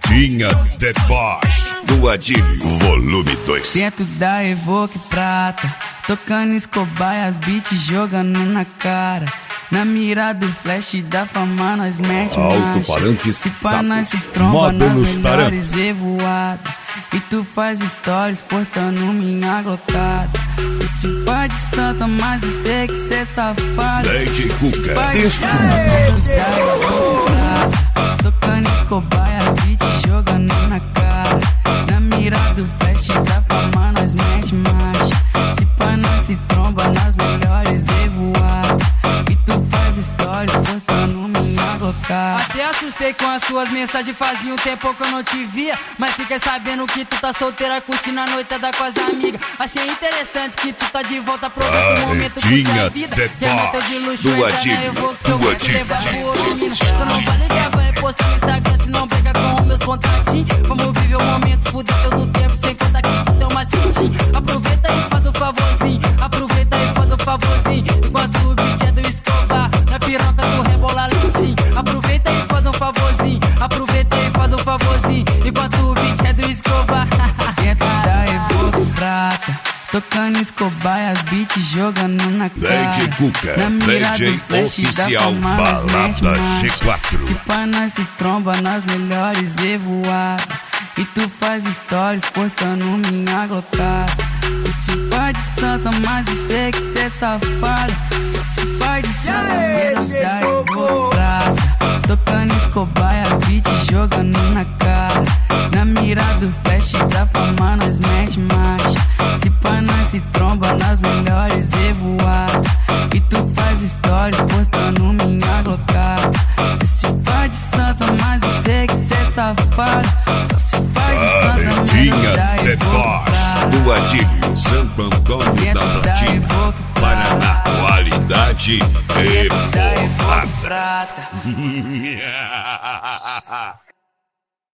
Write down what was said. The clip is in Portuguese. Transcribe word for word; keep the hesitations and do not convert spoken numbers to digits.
Redinha Deboche do Adílio, volume dois. Dentro da Evoque Prata, tocando Escobar, as beats jogando na cara. Na mira do flash da fama nós mete alto-falantes se pá nós se tromba nas melhores evoadas. E tu faz stories postando minha glocada. Esse pai de santa, mas eu sei que cê é safado. Leite Cuca, tocando Escobar, as beats jogando na cara. Na mira do flash da fama nós mete marcha. Se pá nós se tromba nas melhores evoadas. E tu faz stories postando minha glocada. Até assustei com as suas mensagens, fazia um tempo que eu não te via. Mas fiquei sabendo que tu tá solteira, curtindo a noitada com as amigas. Achei interessante que tu tá de volta, aproveita o momento curte a vida. Que é muito de luxo, entra na Evoque que eu vou te levar pro ouro, mina. Só não vale que vai postar no Instagram, se não briga com meus contatinhos. Vamos viver o momento, fuder todo o tempo, sem contar que tu tem uma cintinha. Aproveita e faz um favorzinho, aproveita e faz um favorzinho. Enquanto o beat é do Escobar, na piroca tu rebola lentinho. Aproveita e faz um favorzinho, aproveita e faz um favorzinho. Enquanto o beat é do Escobar. Dentro da Evoque Prata, tocando Escobar, as beats jogando na cara. Leite Cuca, na mira D J do flash oficial, da fama, nós mete balada marcha. G quatro. Se pá nós se tromba nas melhores evoadas. E tu faz stories postando minha glocada. Esse pai de santa, mas eu sei que cê é safado. Esse pai de santa, menos da Evoque Prata, tocando Escobar, as beats jogando na cara. Na mira do flash da fama nós mete marcha. Se pá nós se tromba nas melhores evoadas. E tu faz stories postando minha glocada. Esse pai de santa, mas eu sei que cê é safado. Só se faz de santa, Redinha da Deboche do Adílio, Santo Antônio da Platina, Paraná, qualidade e Evoque porrada. Prata.